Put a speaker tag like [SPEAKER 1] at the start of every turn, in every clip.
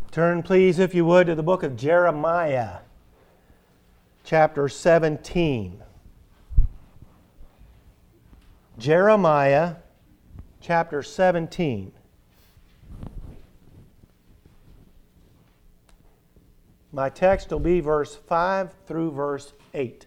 [SPEAKER 1] Turn, please, if you would, to the book of Jeremiah, chapter 17. Jeremiah, chapter 17. My text will be verse 5 through verse 8.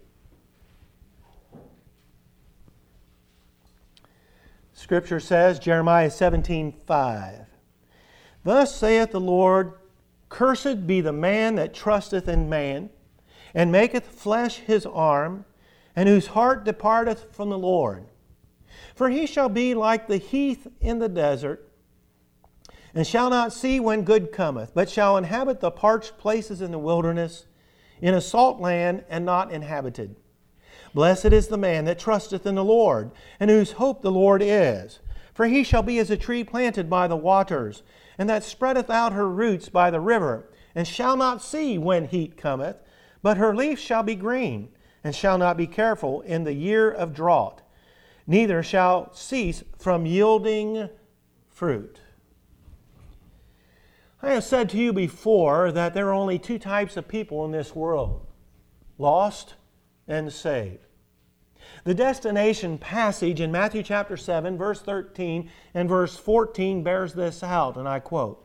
[SPEAKER 1] Scripture says, Jeremiah 17:5. Thus saith the Lord, Cursed be the man that trusteth in man, and maketh flesh his arm, and whose heart departeth from the Lord. For he shall be like the heath in the desert, and shall not see when good cometh, but shall inhabit the parched places in the wilderness, in a salt land and not inhabited. Blessed is the man that trusteth in the Lord, and whose hope the Lord is. For he shall be as a tree planted by the waters, and that spreadeth out her roots by the river, and shall not see when heat cometh, but her leaf shall be green, and shall not be careful in the year of drought, neither shall cease from yielding fruit. I have said to you before that there are only two types of people in this world, lost and saved. The destination passage in Matthew chapter 7, verse 13 and verse 14 bears this out, and I quote,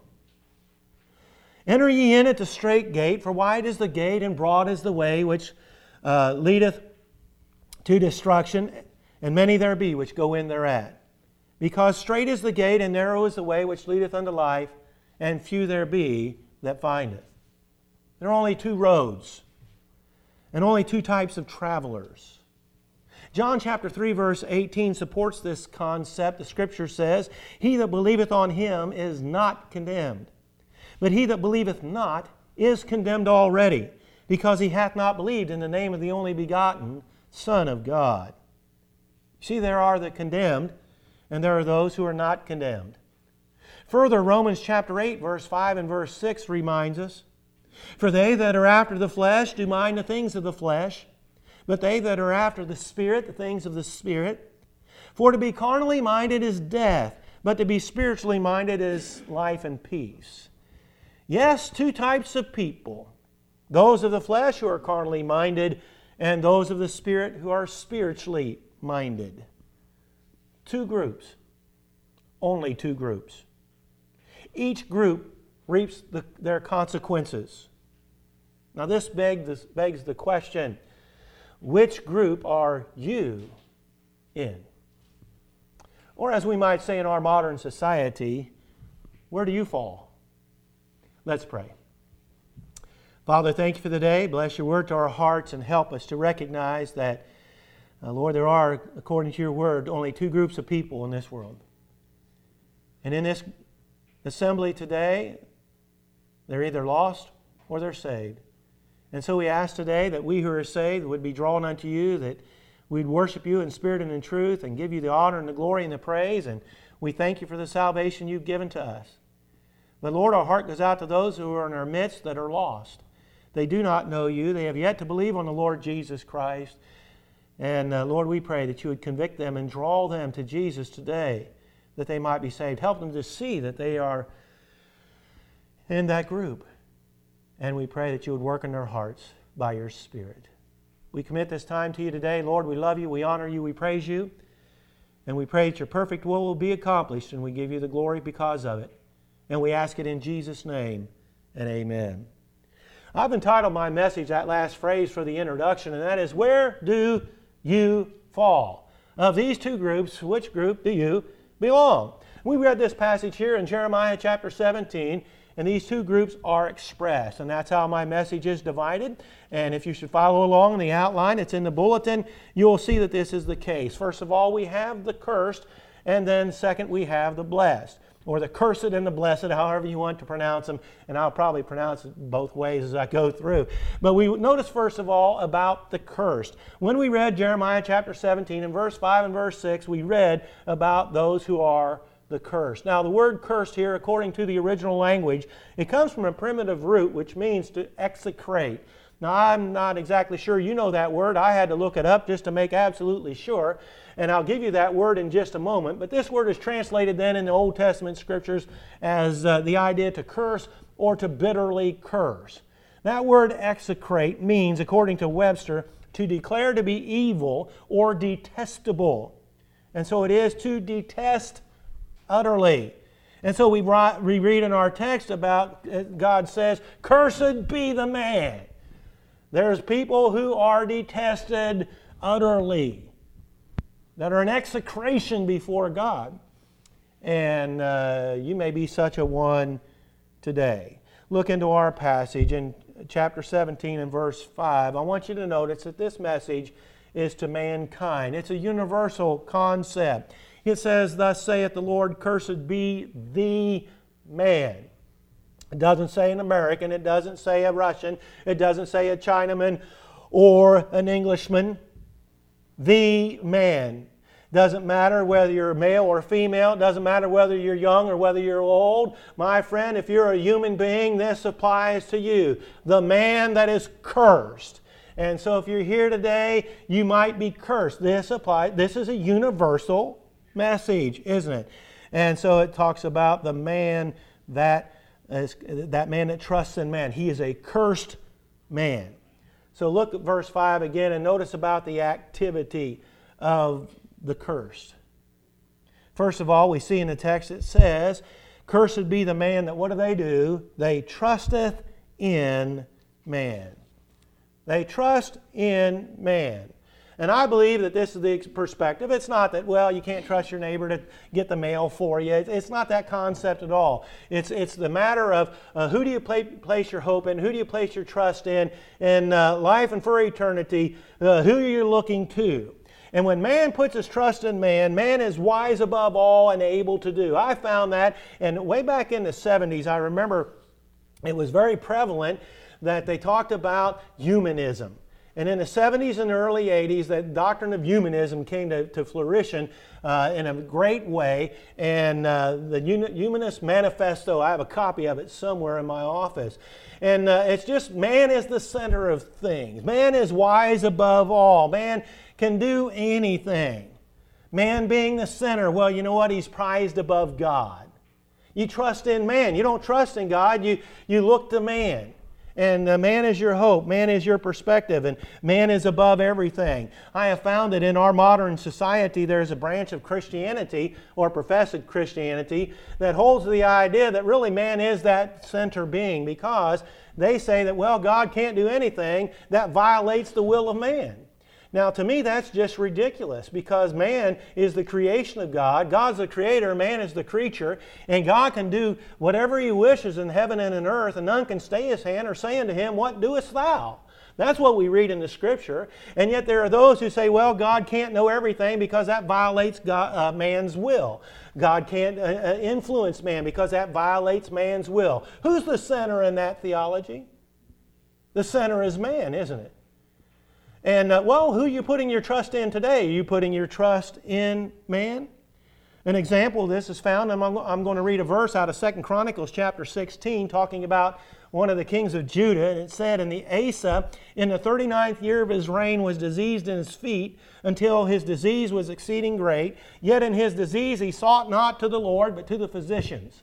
[SPEAKER 1] Enter ye in at the strait gate, for wide is the gate and broad is the way which leadeth to destruction, and many there be which go in thereat. Because strait is the gate and narrow is the way which leadeth unto life, and few there be that find it. There are only two roads, and only two types of travelers. John chapter 3 verse 18 supports this concept. The Scripture says, He that believeth on Him is not condemned. But he that believeth not is condemned already, because he hath not believed in the name of the only begotten Son of God. See, there are the condemned, and there are those who are not condemned. Further, Romans chapter 8 verse 5 and verse 6 reminds us, For they that are after the flesh do mind the things of the flesh, but they that are after the Spirit, the things of the Spirit. For to be carnally minded is death, but to be spiritually minded is life and peace. Yes, two types of people. Those of the flesh who are carnally minded, and those of the Spirit who are spiritually minded. Two groups. Only two groups. Each group reaps their consequences. Now this begs the question, which group are you in? Or as we might say in our modern society, where do you fall? Let's pray. Father, thank you for the day. Bless your word to our hearts and help us to recognize that, Lord, there are, according to your word, only two groups of people in this world. And in this assembly today, they're either lost or they're saved. And so we ask today that we who are saved would be drawn unto you, that we'd worship you in spirit and in truth and give you the honor and the glory and the praise. And we thank you for the salvation you've given to us. But Lord, our heart goes out to those who are in our midst that are lost. They do not know you. They have yet to believe on the Lord Jesus Christ. And Lord, we pray that you would convict them and draw them to Jesus today, that they might be saved. Help them to see that they are in that group. And we pray that you would work in their hearts by your Spirit. We commit this time to you today. Lord, we love you, we honor you, we praise you. And we pray that your perfect will be accomplished, and we give you the glory because of it. And we ask it in Jesus' name, and amen. I've entitled my message, that last phrase for the introduction, and that is, Where do you fall? Of these two groups, which group do you belong? We read this passage here in Jeremiah chapter 17, and these two groups are expressed, and that's how my message is divided. And if you should follow along in the outline, it's in the bulletin, you'll see that this is the case. First of all, we have the cursed, and then second, we have the blessed, or the cursed and the blessed, however you want to pronounce them, and I'll probably pronounce it both ways as I go through. But we notice first of all about the cursed. When we read Jeremiah chapter 17 in verse 5 and verse 6, we read about those who are the cursed. Now the word cursed here, according to the original language, it comes from a primitive root which means to execrate. Now, I'm not exactly sure you know that word. I had to look it up just to make absolutely sure. And I'll give you that word in just a moment. But this word is translated then in the Old Testament Scriptures as the idea to curse or to bitterly curse. That word execrate means, according to Webster, to declare to be evil or detestable. And so it is to detest utterly. And so we read in our text about, God says, "Cursed be the man." There's people who are detested utterly, that are an execration before God. And you may be such a one today. Look into our passage in chapter 17 and verse 5. I want you to notice that this message is to mankind. It's a universal concept. It says, "Thus saith the Lord, cursed be the man." It doesn't say an American, it doesn't say a Russian, it doesn't say a Chinaman or an Englishman. The man. Doesn't matter whether you're male or female, it doesn't matter whether you're young or whether you're old. My friend, if you're a human being, this applies to you. The man that is cursed. And so if you're here today, you might be cursed. This is a universal message, isn't it? And so it talks about the man that trusts in man. He is a cursed man. So look at verse 5 again and notice about the activity of the cursed. First of all, we see in the text it says, "Cursed be the man that," what do? "They trusteth in man." They trust in man. And I believe that this is the perspective. It's not that, well, you can't trust your neighbor to get the mail for you. It's not that concept at all. It's the matter of who do you place your hope in, who do you place your trust in life and for eternity, who you're looking to. And when man puts his trust in man, man is wise above all and able to do. I found that, and way back in the 70s, I remember it was very prevalent that they talked about humanism. And in the 70s and early 80s, the doctrine of humanism came to flourishing in a great way. And the Humanist Manifesto, I have a copy of it somewhere in my office. And it's just, man is the center of things. Man is wise above all. Man can do anything. Man being the center, well, you know what? He's prized above God. You trust in man. You don't trust in God. You look to man. And man is your hope. Man is your perspective. And man is above everything. I have found that in our modern society there's a branch of Christianity, or professed Christianity, that holds the idea that really man is that center being, because they say that, well, God can't do anything that violates the will of man. Now, to me, that's just ridiculous, because man is the creation of God. God's the creator, man is the creature, and God can do whatever He wishes in heaven and in earth, and none can stay His hand or say unto Him, "What doest thou?" That's what we read in the Scripture. And yet there are those who say, well, God can't know everything because that violates man's will. God can't influence man because that violates man's will. Who's the center in that theology? The center is man, isn't it? And, well, who are you putting your trust in today? Are you putting your trust in man? An example of this is found, I'm going to read a verse out of 2 Chronicles chapter 16 talking about one of the kings of Judah. And it said, "And the Asa, in the 39th year of his reign, was diseased in his feet, until his disease was exceeding great. Yet in his disease he sought not to the Lord, but to the physicians."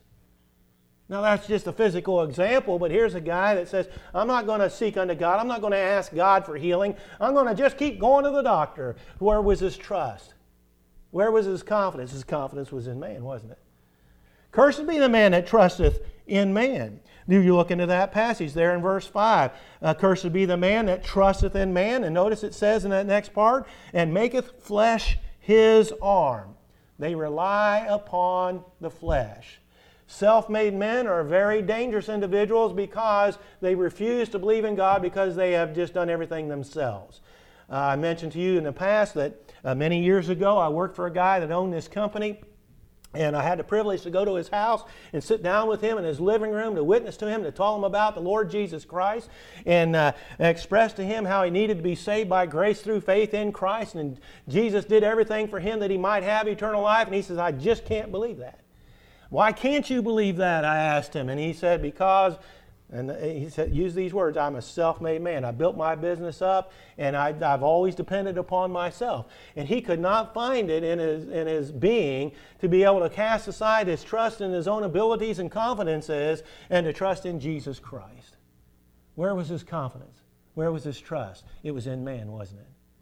[SPEAKER 1] Now that's just a physical example, but here's a guy that says, I'm not going to seek unto God. I'm not going to ask God for healing. I'm going to just keep going to the doctor. Where was his trust? Where was his confidence? His confidence was in man, wasn't it? "Cursed be the man that trusteth in man." Do you look into that passage there in verse 5? "Cursed be the man that trusteth in man." And notice it says in that next part, "and maketh flesh his arm." They rely upon the flesh. Self-made men are very dangerous individuals because they refuse to believe in God because they have just done everything themselves. I mentioned to you in the past that many years ago I worked for a guy that owned this company, and I had the privilege to go to his house and sit down with him in his living room to witness to him, to tell him about the Lord Jesus Christ, and express to him how he needed to be saved by grace through faith in Christ, and Jesus did everything for him that he might have eternal life. And he says, "I just can't believe that." "Why can't you believe that?" I asked him. And he said, "Because And he said, use these words, I'm a self-made man. I built my business up, and I've always depended upon myself. And he could not find it in his being to be able to cast aside his trust in his own abilities and confidences and to trust in Jesus Christ. Where was his confidence? Where was his trust? It was in man, wasn't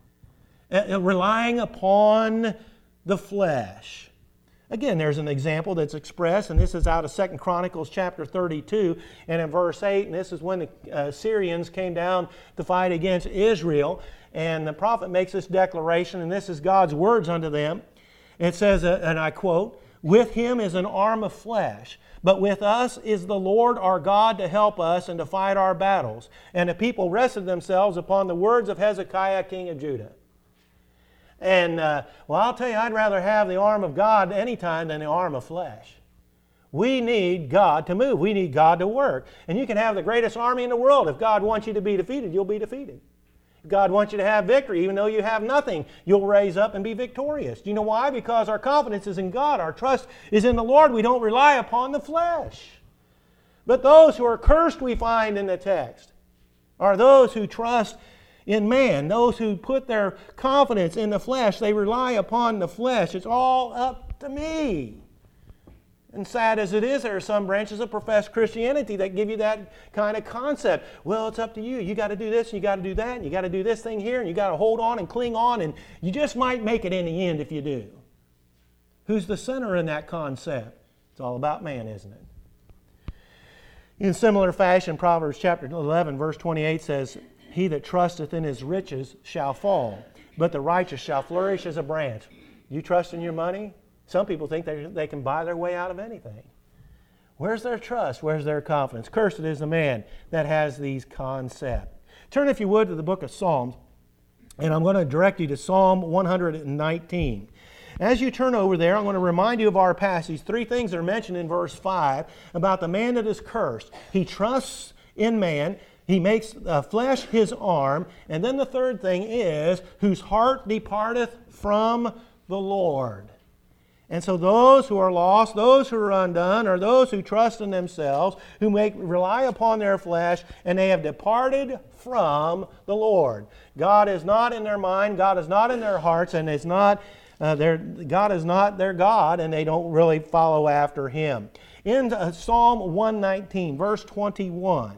[SPEAKER 1] it? Relying upon the flesh. Again, there's an example that's expressed, and this is out of 2 Chronicles chapter 32, and in verse 8, and this is when the Assyrians came down to fight against Israel, and the prophet makes this declaration, and this is God's words unto them. It says, and I quote, "With him is an arm of flesh, but with us is the Lord our God to help us and to fight our battles." And the people rested themselves upon the words of Hezekiah, king of Judah. And, I'll tell you, I'd rather have the arm of God anytime than the arm of flesh. We need God to move. We need God to work. And you can have the greatest army in the world. If God wants you to be defeated, you'll be defeated. If God wants you to have victory, even though you have nothing, you'll raise up and be victorious. Do you know why? Because our confidence is in God. Our trust is in the Lord. We don't rely upon the flesh. But those who are cursed, we find in the text, are those who trust in man, those who put their confidence in the flesh. They rely upon the flesh. It's all up to me. And sad as it is, there are some branches of professed Christianity that give you that kind of concept. Well, it's up to you. You got to do this, and you got to do that, and you got to do this thing here, and you got to hold on and cling on, and you just might make it in the end if you do. Who's the sinner in that concept? It's all about man, isn't it? In similar fashion, Proverbs chapter 11, verse 28 says, "He that trusteth in his riches shall fall, but the righteous shall flourish as a branch." You trust in your money? Some people think they can buy their way out of anything. Where's their trust? Where's their confidence? Cursed is the man that has these concepts. Turn, if you would, to the book of Psalms, and I'm going to direct you to Psalm 119. As you turn over there, I'm going to remind you of our passage. Three things are mentioned in verse 5 about the man that is cursed. He trusts in man. He makes flesh his arm. And then the third thing is, whose heart departeth from the Lord. And so those who are lost, those who are undone, are those who trust in themselves, who rely upon their flesh, and they have departed from the Lord. God is not in their mind, God is not in their hearts, and God is not their God, and they don't really follow after Him. In Psalm 119, verse 21,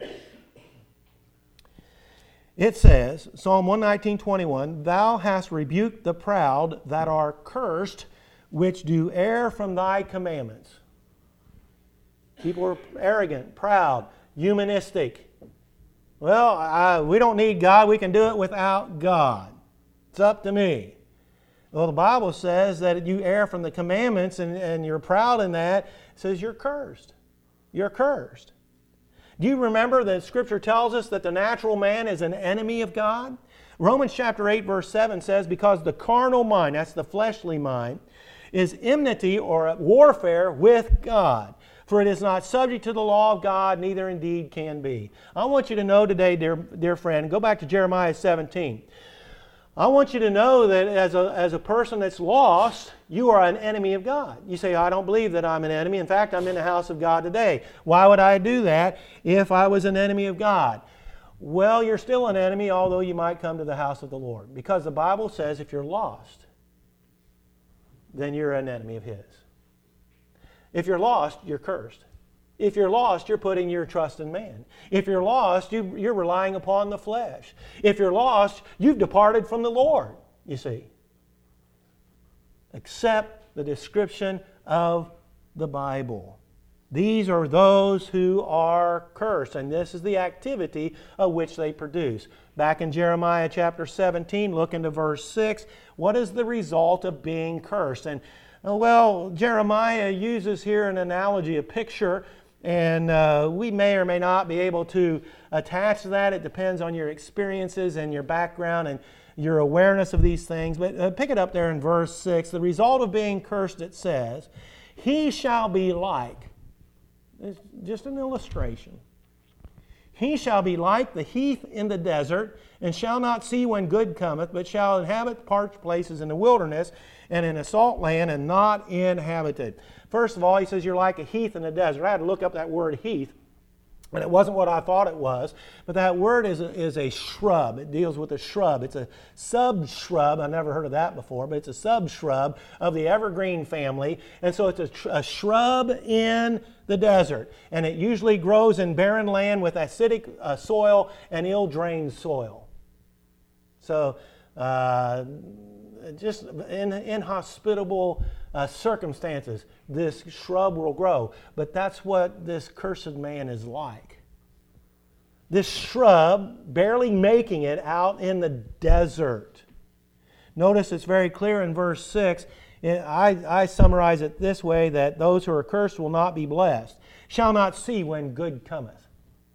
[SPEAKER 1] it says, Psalm 119:21, "Thou hast rebuked the proud that are cursed, which do err from thy commandments." People are arrogant, proud, humanistic. Well, we don't need God. We can do it without God. It's up to me. Well, the Bible says that you err from the commandments and you're proud in that. It says you're cursed. You're cursed. Do you remember that Scripture tells us that the natural man is an enemy of God? Romans chapter 8, verse 7 says, "Because the carnal mind," that's the fleshly mind, "is enmity," or warfare, "with God. For it is not subject to the law of God, neither indeed can be." I want you to know today, dear friend, go back to Jeremiah 17. I want you to know that as a person that's lost, you are an enemy of God. You say, "I don't believe that I'm an enemy. In fact, I'm in the house of God today." Why would I do that if I was an enemy of God? Well, you're still an enemy, although you might come to the house of the Lord. Because the Bible says if you're lost, then you're an enemy of His. If you're lost, you're cursed. If you're lost, you're putting your trust in man. If you're lost, you're relying upon the flesh. If you're lost, you've departed from the Lord, you see. Accept the description of the Bible. These are those who are cursed, and this is the activity of which they produce. Back in Jeremiah chapter 17, look into verse 6. What is the result of being cursed? And, well, Jeremiah uses here an analogy, a picture, and we may or may not be able to attach to that. It depends on your experiences and your background and your awareness of these things. But pick it up there in verse 6. The result of being cursed, it says, "He shall be like," it's just an illustration, "He shall be like the heath in the desert, and shall not see when good cometh, but shall inhabit parched places in the wilderness, and in a salt land, and not inhabited." First of all, he says you're like a heath in the desert. I had to look up that word heath. And it wasn't what I thought it was, but that word is a shrub. It deals with a shrub. It's a sub-shrub. I never heard of that before, but it's a sub-shrub of the evergreen family. And so it's a shrub in the desert. And it usually grows in barren land with acidic soil and ill-drained soil. So just in inhospitable circumstances, this shrub will grow. But that's what this cursed man is like. This shrub barely making it out in the desert. Notice it's very clear in verse 6. I summarize it this way, that those who are cursed will not be blessed, shall not see when good cometh.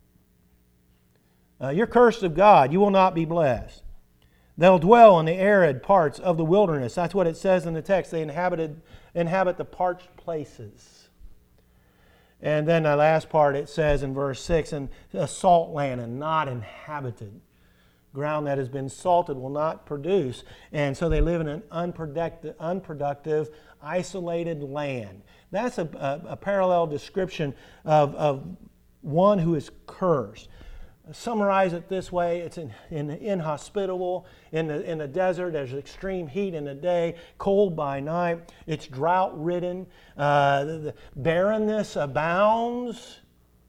[SPEAKER 1] You're cursed of God. You will not be blessed. They'll dwell in the arid parts of the wilderness. That's what it says in the text. They inhabit the parched places. And then the last part it says in verse 6, and a salt land and not inhabited. Ground that has been salted will not produce. And so they live in an unproductive, isolated land. That's a parallel description of one who is cursed. Summarize it this way: it's inhospitable. In the desert, there's extreme heat in the day, cold by night. It's drought-ridden. The barrenness abounds.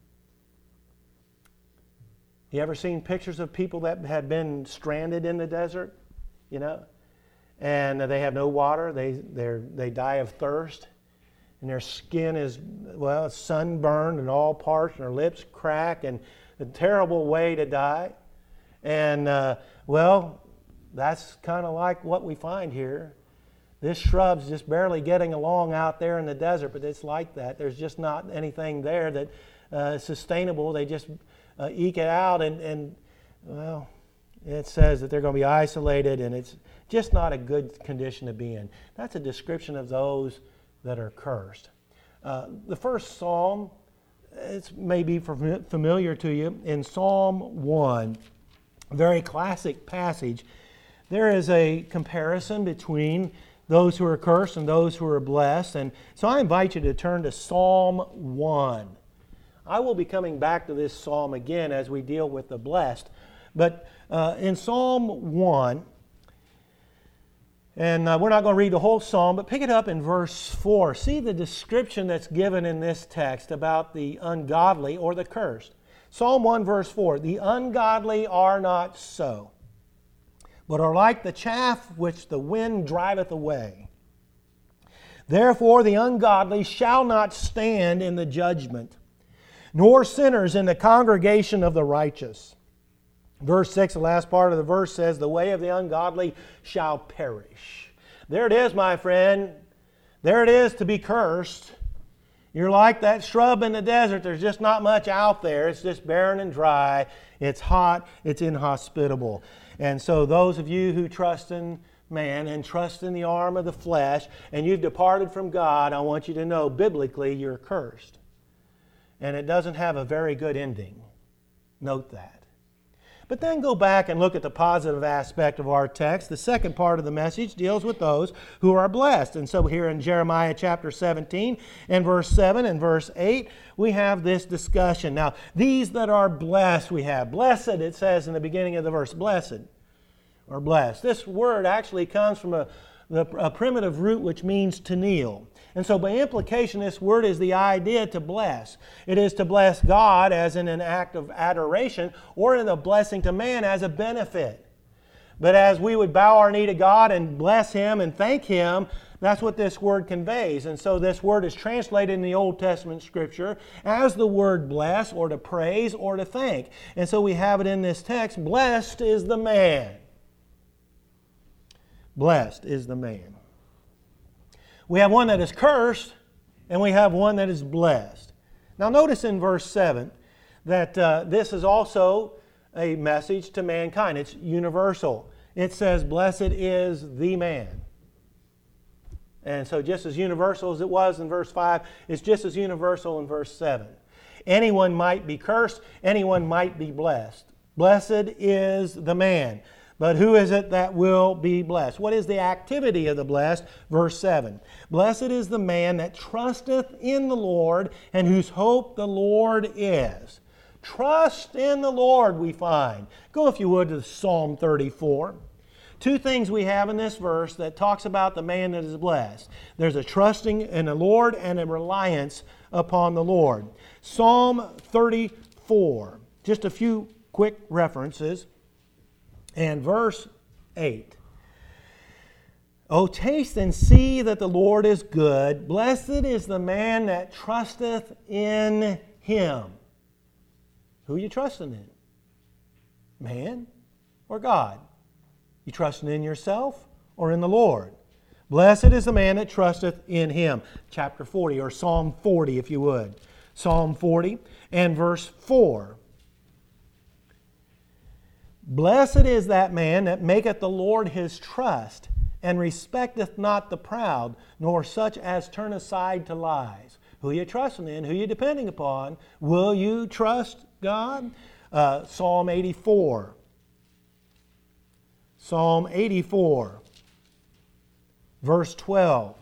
[SPEAKER 1] You ever seen pictures of people that had been stranded in the desert? You know, and they have no water. They die of thirst, and their skin is sunburned and all parched, and their lips crack, and a terrible way to die. And, that's kind of like what we find here. This shrub's just barely getting along out there in the desert, but it's like that. There's just not anything there that is sustainable. They just eke it out, and it says that they're going to be isolated, and it's just not a good condition to be in. That's a description of those that are cursed. The first psalm, it may be familiar to you. In Psalm 1, a very classic passage, there is a comparison between those who are cursed and those who are blessed. And so I invite you to turn to Psalm 1. I will be coming back to this psalm again as we deal with the blessed. But in Psalm 1, and we're not going to read the whole psalm, but pick it up in verse 4. See the description that's given in this text about the ungodly or the cursed. Psalm 1 verse 4, the ungodly are not so, but are like the chaff which the wind driveth away. Therefore the ungodly shall not stand in the judgment, nor sinners in the congregation of the righteous. Verse 6, the last part of the verse says, the way of the ungodly shall perish. There it is, my friend. There it is to be cursed. You're like that shrub in the desert. There's just not much out there. It's just barren and dry. It's hot. It's inhospitable. And so those of you who trust in man and trust in the arm of the flesh, and you've departed from God, I want you to know, biblically, you're cursed. And it doesn't have a very good ending. Note that. But then go back and look at the positive aspect of our text. The second part of the message deals with those who are blessed. And so here in Jeremiah chapter 17 and verse 7 and verse 8, we have this discussion. Now, these that are blessed we have. Blessed, it says in the beginning of the verse, blessed or blessed. This word actually comes from a primitive root which means to kneel. And so by implication, this word is the idea to bless. It is to bless God as in an act of adoration, or in a blessing to man as a benefit. But as we would bow our knee to God and bless Him and thank Him, that's what this word conveys. And so this word is translated in the Old Testament Scripture as the word bless, or to praise, or to thank. And so we have it in this text, blessed is the man. Blessed is the man. We have one that is cursed, and we have one that is blessed. Now notice in verse 7 that this is also a message to mankind. It's universal. It says, blessed is the man. And so just as universal as it was in verse 5, it's just as universal in verse 7. Anyone might be cursed, anyone might be blessed. Blessed is the man. But who is it that will be blessed? What is the activity of the blessed? Verse 7. Blessed is the man that trusteth in the Lord, and whose hope the Lord is. Trust in the Lord, we find. Go, if you would, to Psalm 34. Two things we have in this verse that talks about the man that is blessed. There's a trusting in the Lord and a reliance upon the Lord. Psalm 34. Just a few quick references. And verse 8. O taste and see that the Lord is good. Blessed is the man that trusteth in Him. Who are you trusting in? Man or God? You trusting in yourself or in the Lord? Blessed is the man that trusteth in Him. Chapter 40, or Psalm 40, if you would. Psalm 40 and verse 4. Blessed is that man that maketh the Lord his trust, and respecteth not the proud, nor such as turn aside to lies. Who are you trusting in? Who are you depending upon? Will you trust God? Psalm 84. Psalm 84, verse 12.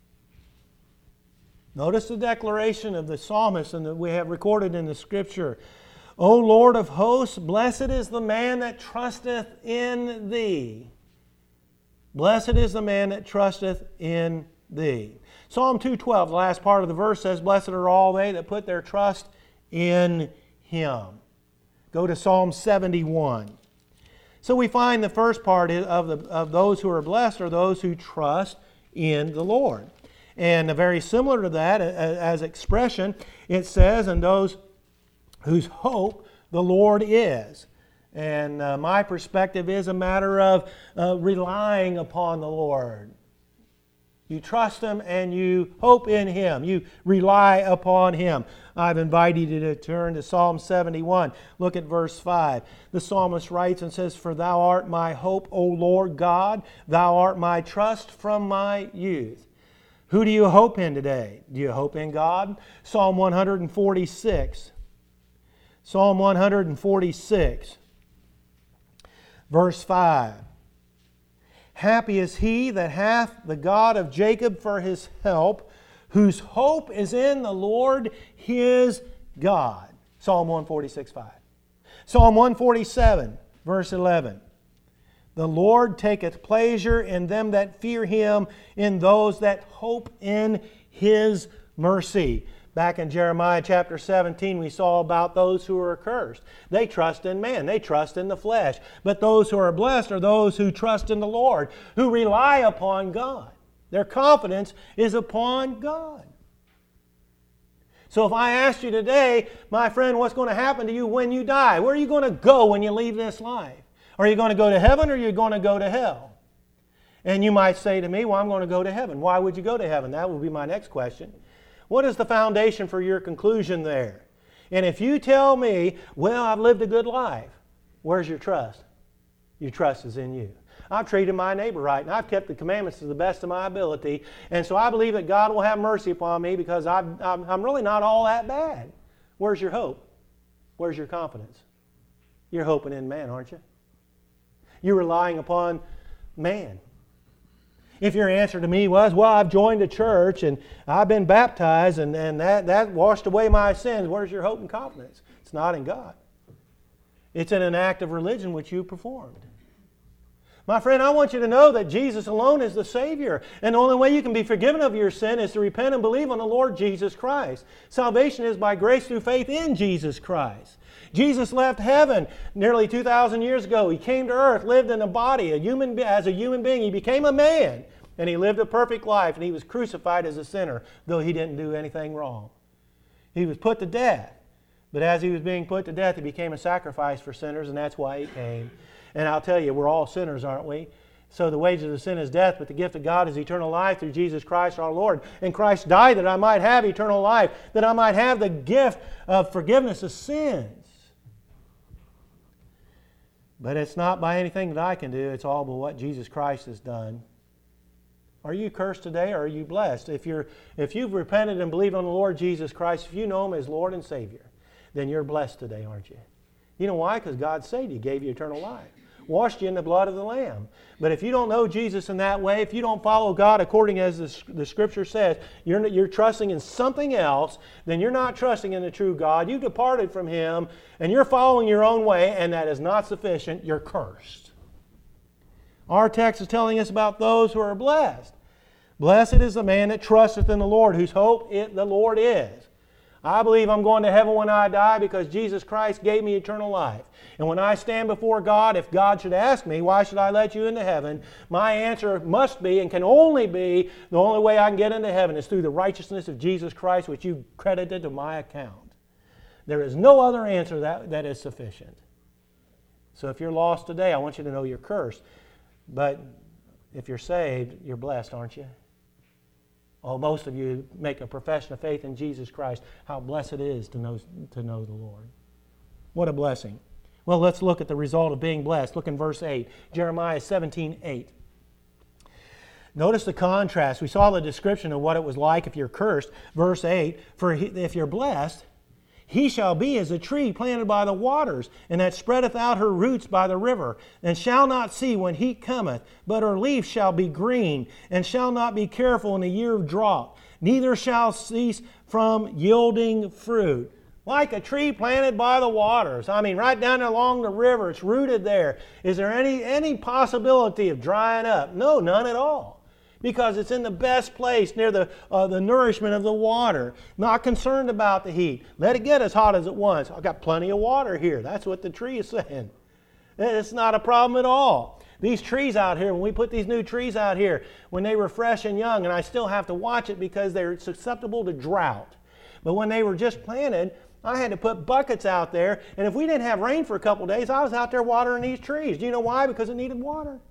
[SPEAKER 1] Notice the declaration of the psalmist and that we have recorded in the Scripture. O Lord of hosts, blessed is the man that trusteth in Thee. Blessed is the man that trusteth in Thee. Psalm 2:12, the last part of the verse says, Blessed are all they that put their trust in Him. Go to Psalm 71. So we find the first part of those who are blessed are those who trust in the Lord. And very similar to that, as expression, it says, and those whose hope the Lord is. And my perspective is a matter of relying upon the Lord. You trust Him and you hope in Him. You rely upon Him. I've invited you to turn to Psalm 71. Look at verse 5. The psalmist writes and says, For Thou art my hope, O Lord God. Thou art my trust from my youth. Who do you hope in today? Do you hope in God? Psalm 146. Psalm 146, verse 5. Happy is he that hath the God of Jacob for his help, whose hope is in the Lord his God. Psalm 146, 5. Psalm 147, verse 11. The Lord taketh pleasure in them that fear Him, in those that hope in His mercy. Back in Jeremiah chapter 17, we saw about those who are accursed. They trust in man. They trust in the flesh. But those who are blessed are those who trust in the Lord, who rely upon God. Their confidence is upon God. So if I asked you today, my friend, what's going to happen to you when you die? Where are you going to go when you leave this life? Are you going to go to heaven or are you going to go to hell? And you might say to me, well, I'm going to go to heaven. Why would you go to heaven? That will be my next question. What is the foundation for your conclusion there? And if you tell me, well, I've lived a good life, where's your trust? Your trust is in you. I've treated my neighbor right, and I've kept the commandments to the best of my ability, and so I believe that God will have mercy upon me because I'm really not all that bad. Where's your hope? Where's your confidence? You're hoping in man, aren't you? You're relying upon man. If your answer to me was, well, I've joined a church and I've been baptized and that washed away my sins, where's your hope and confidence? It's not in God. It's in an act of religion which you performed. My friend, I want you to know that Jesus alone is the Savior. And the only way you can be forgiven of your sin is to repent and believe on the Lord Jesus Christ. Salvation is by grace through faith in Jesus Christ. Jesus left heaven nearly 2,000 years ago. He came to earth, lived in a body, as a human being. He became a man, and He lived a perfect life, and He was crucified as a sinner, though He didn't do anything wrong. He was put to death, but as He was being put to death, He became a sacrifice for sinners, and that's why He came. And I'll tell you, we're all sinners, aren't we? So the wages of sin is death, but the gift of God is eternal life through Jesus Christ our Lord. And Christ died that I might have eternal life, that I might have the gift of forgiveness of sins. But it's not by anything that I can do. It's all by what Jesus Christ has done. Are you cursed today or are you blessed? If you've repented and believed on the Lord Jesus Christ, if you know Him as Lord and Savior, then you're blessed today, aren't you? You know why? Because God saved you, gave you eternal life. washed you in the blood of the Lamb. But if you don't know Jesus in that way, if you don't follow God according as the Scripture says, you're trusting in something else, then you're not trusting in the true God. You've departed from Him, and you're following your own way, and that is not sufficient. You're cursed. Our text is telling us about those who are blessed. Blessed is the man that trusteth in the Lord, whose hope the Lord is. I believe I'm going to heaven when I die because Jesus Christ gave me eternal life. And when I stand before God, if God should ask me, why should I let you into heaven? My answer must be and can only be, the only way I can get into heaven is through the righteousness of Jesus Christ, which you credited to my account. There is no other answer that is sufficient. So if you're lost today, I want you to know you're cursed. But if you're saved, you're blessed, aren't you? Oh, most of you make a profession of faith in Jesus Christ. How blessed it is to know the Lord. What a blessing. Well, let's look at the result of being blessed. Look in verse 8. Jeremiah 17:8. Notice the contrast. We saw the description of what it was like if you're cursed. Verse 8, for if you're blessed, he shall be as a tree planted by the waters, and that spreadeth out her roots by the river, and shall not see when heat cometh, but her leaf shall be green, and shall not be careful in the year of drought, neither shall cease from yielding fruit. Like a tree planted by the waters. I mean, right down along the river, it's rooted there. Is there any possibility of drying up? No, none at all. Because it's in the best place near the nourishment of the water. Not concerned about the heat. Let it get as hot as it wants. I've got plenty of water here. That's what the tree is saying. It's not a problem at all. These trees out here, when we put these new trees out here, when they were fresh and young, and I still have to watch it because they're susceptible to drought. But when they were just planted, I had to put buckets out there, and if we didn't have rain for a couple days, I was out there watering these trees. Do you know why? Because it needed water.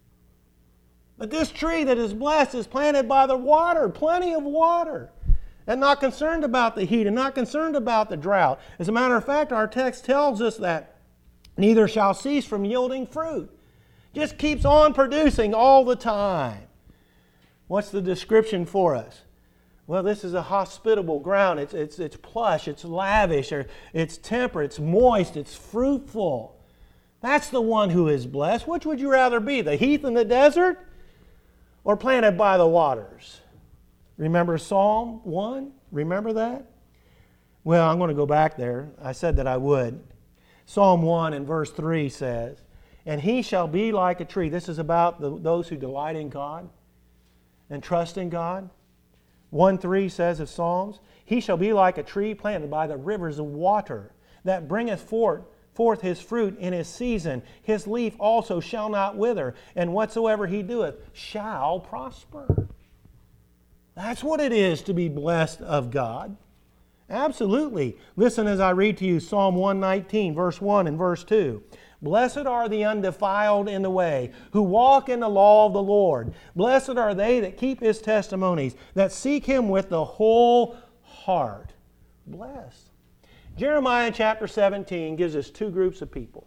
[SPEAKER 1] But this tree that is blessed is planted by the water, plenty of water, and not concerned about the heat and not concerned about the drought. As a matter of fact, our text tells us that neither shall cease from yielding fruit. Just keeps on producing all the time. What's the description for us? Well, this is a hospitable ground. It's plush, it's lavish, or it's temperate, it's moist, it's fruitful. That's the one who is blessed. Which would you rather be, the heath in the desert or planted by the waters? Remember Psalm 1? Remember that? Well, I'm going to go back there. I said that I would. Psalm 1 and verse 3 says, and he shall be like a tree. This is about those who delight in God and trust in God. 1:3 says of Psalms, he shall be like a tree planted by the rivers of water, that bringeth forth his fruit in his season. His leaf also shall not wither, and whatsoever he doeth shall prosper. That's what it is to be blessed of God. Absolutely. Listen as I read to you Psalm 119, verse 1 and verse 2. Blessed are the undefiled in the way, who walk in the law of the Lord. Blessed are they that keep his testimonies, that seek him with the whole heart. Blessed. Jeremiah chapter 17 gives us two groups of people.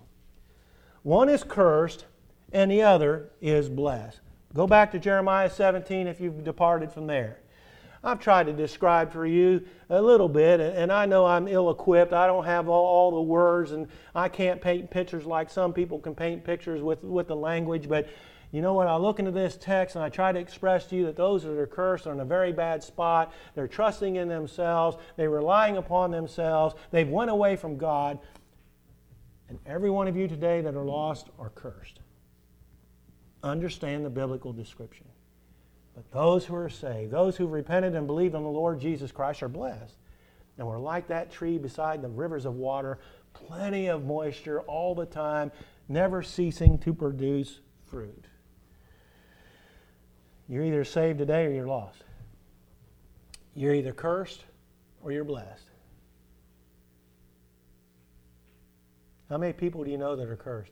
[SPEAKER 1] One is cursed, and the other is blessed. Go back to Jeremiah 17 if you've departed from there. I've tried to describe for you a little bit, and I know I'm ill-equipped. I don't have all the words, and I can't paint pictures like some people can paint pictures with the language. But you know what? I look into this text, and I try to express to you that those that are cursed are in a very bad spot. They're trusting in themselves. They're relying upon themselves. They've went away from God. And every one of you today that are lost are cursed. Understand the biblical description. But those who are saved, those who repented and believed on the Lord Jesus Christ are blessed. And we're like that tree beside the rivers of water, plenty of moisture all the time, never ceasing to produce fruit. You're either saved today or you're lost. You're either cursed or you're blessed. How many people do you know that are cursed?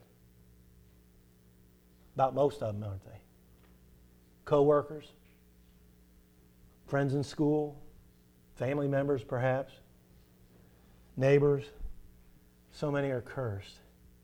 [SPEAKER 1] About most of them, aren't they? Co-workers, friends in school, family members perhaps, neighbors. So many are cursed.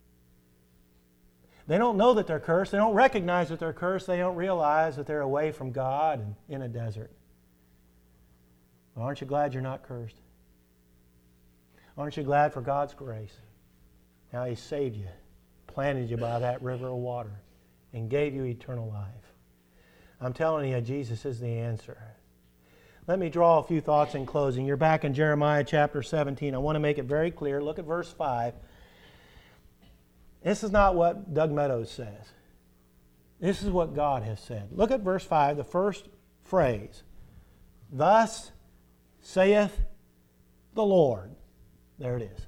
[SPEAKER 1] They don't know that they're cursed. They don't recognize that they're cursed. They don't realize that they're away from God and in a desert. Well, aren't you glad you're not cursed? Aren't you glad for God's grace? How He saved you. planted you by that river of water and gave you eternal life. I'm telling you, Jesus is the answer. Let me draw a few thoughts in closing. You're back in Jeremiah chapter 17. I want to make it very clear. Look at verse 5. This is not what Doug Meadows says. This is what God has said. Look at verse 5, the first phrase. Thus saith the Lord. There it is.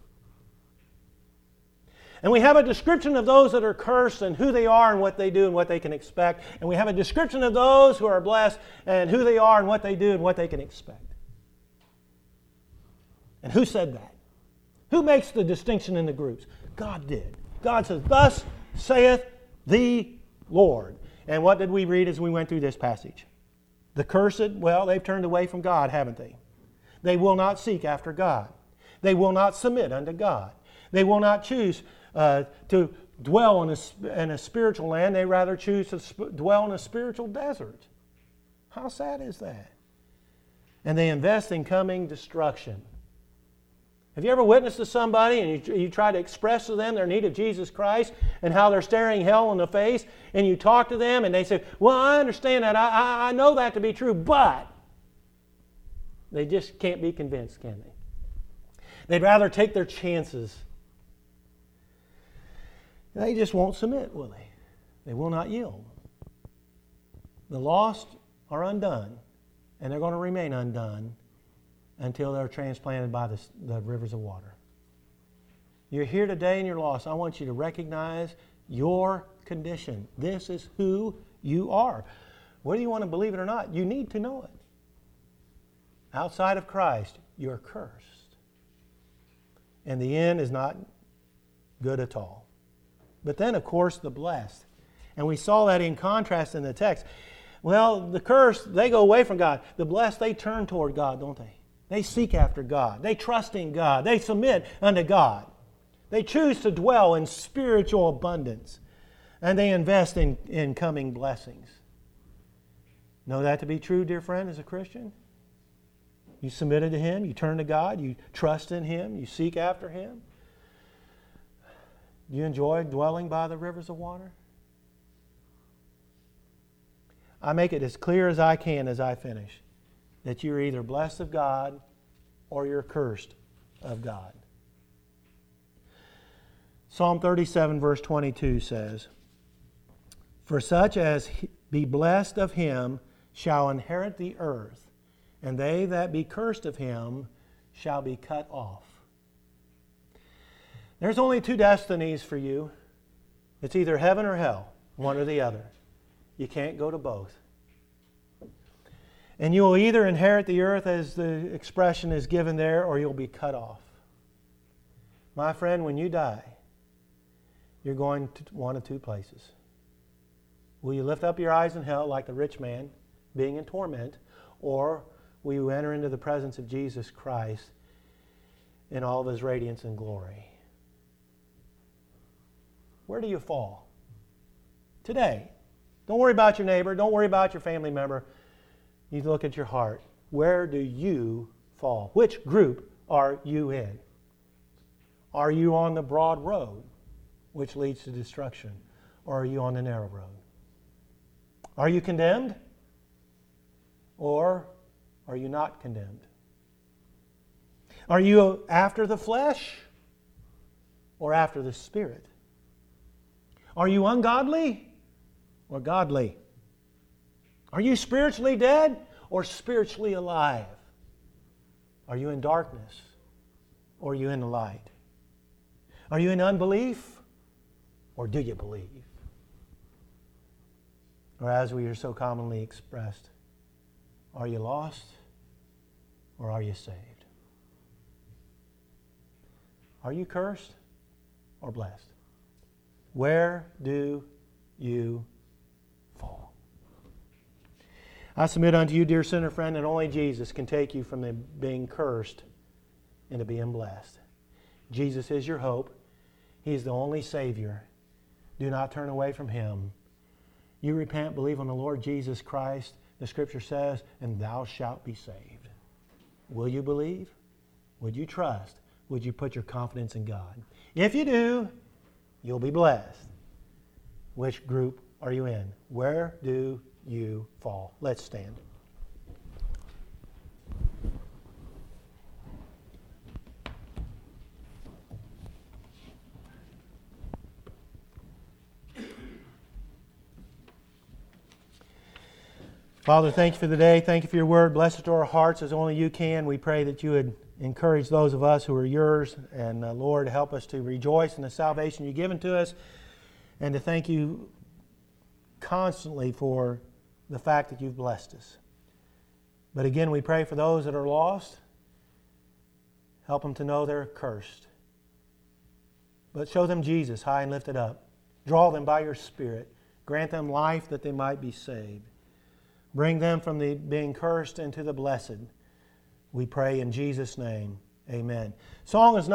[SPEAKER 1] And we have a description of those that are cursed and who they are and what they do and what they can expect. And we have a description of those who are blessed and who they are and what they do and what they can expect. And who said that? Who makes the distinction in the groups? God did. God says, thus saith the Lord. And what did we read as we went through this passage? The cursed, well, they've turned away from God, haven't they? They will not seek after God. They will not submit unto God. They will not choose to dwell in a spiritual land. They rather choose to dwell in a spiritual desert. How sad is that? And they invest in coming destruction. Have you ever witnessed to somebody and you try to express to them their need of Jesus Christ and how they're staring hell in the face, and you talk to them and they say, well, I understand that. I know that to be true, but they just can't be convinced, can they? They'd rather take their chances. They just won't submit, will they? They will not yield. The lost are undone, and they're going to remain undone until they're transplanted by the rivers of water. You're here today and you're lost. I want you to recognize your condition. This is who you are. Whether you want to believe it or not, you need to know it. Outside of Christ, you're cursed. And the end is not good at all. But then, of course, the blessed. And we saw that in contrast in the text. Well, the cursed, they go away from God. The blessed, they turn toward God, don't they? They seek after God. They trust in God. They submit unto God. They choose to dwell in spiritual abundance. And they invest in coming blessings. Know that to be true, dear friend, as a Christian? You submitted to Him. You turn to God. You trust in Him. You seek after Him. Do you enjoy dwelling by the rivers of water? I make it as clear as I can as I finish that you're either blessed of God or you're cursed of God. Psalm 37 verse 22 says, for such as be blessed of Him shall inherit the earth, and they that be cursed of Him shall be cut off. There's only two destinies for you. It's either heaven or hell, one or the other. You can't go to both. And you will either inherit the earth, as the expression is given there, or you'll be cut off. My friend, when you die, you're going to one of two places. Will you lift up your eyes in hell like the rich man, being in torment, or will you enter into the presence of Jesus Christ in all of His radiance and glory? Where do you fall? Today. Don't worry about your neighbor. Don't worry about your family member. You look at your heart. Where do you fall? Which group are you in? Are you on the broad road, which leads to destruction? Or are you on the narrow road? Are you condemned? Or are you not condemned? Are you after the flesh or after the Spirit? Are you ungodly or godly? Are you spiritually dead or spiritually alive? Are you in darkness or are you in the light? Are you in unbelief or do you believe? Or as we are so commonly expressed, are you lost or are you saved? Are you cursed or blessed? Where do you fall? I submit unto you, dear sinner friend, that only Jesus can take you from being cursed into being blessed. Jesus is your hope. He's the only Savior. Do not turn away from Him. You repent, believe on the Lord Jesus Christ, the Scripture says, and thou shalt be saved. Will you believe? Would you trust? Would you put your confidence in God? If you do, you'll be blessed. Which group are you in? Where do you fall? Let's stand. Father, thank you for the day. Thank you for your word. Bless it to our hearts as only you can. We pray that you would encourage those of us who are yours. And Lord, help us to rejoice in the salvation you've given to us and to thank you constantly for the fact that you've blessed us. But again, we pray for those that are lost. Help them to know they're cursed. But show them Jesus high and lifted up. Draw them by your Spirit. Grant them life that they might be saved. Bring them from the being cursed into the blessed. We pray in Jesus' name. Amen. Song is